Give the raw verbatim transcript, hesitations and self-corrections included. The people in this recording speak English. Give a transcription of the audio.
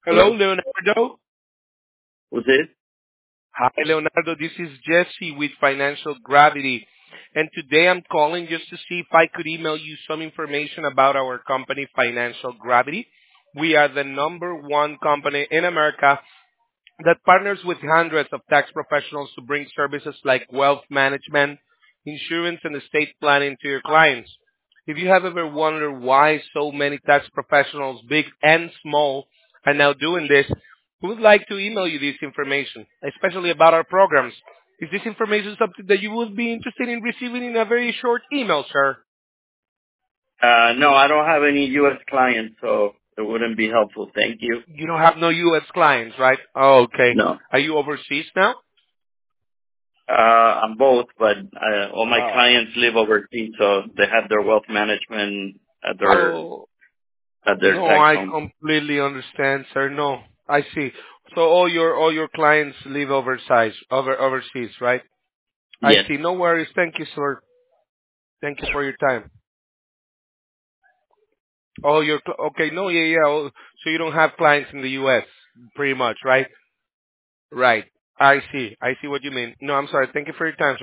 Hello, Hello? Leonardo. Who's this? Hi, Leonardo. This is Jesse with Financial Gravity. And today I'm calling just to see if I could email you some information about our company, Financial Gravity. We are the number one company in America that partners with hundreds of tax professionals to bring services like wealth management, insurance, and estate planning to your clients. If you have ever wondered why so many tax professionals, big and small, are now doing this, we would like to email you this information, especially about our programs. Is this information something that you would be interested in receiving in a very short email, sir? Uh, no, I don't have any U S clients, so it wouldn't be helpful. Thank you. You don't have no U S clients, right? Oh, okay. No. Are you overseas now? Uh, I'm both, but uh, all my Oh. clients live overseas, so they have their wealth management at their Oh, at their no, tax I home. completely understand, sir. No, I see. So all your all your clients live overseas, over overseas, right? I Yes. see. No worries. Thank you, sir. Thank you for your time. Oh, your cl- okay. No, yeah, yeah. Oh, so you don't have clients in the U S, pretty much, right? Right. I see. I see what you mean. No, I'm sorry. Thank you for your time, sir.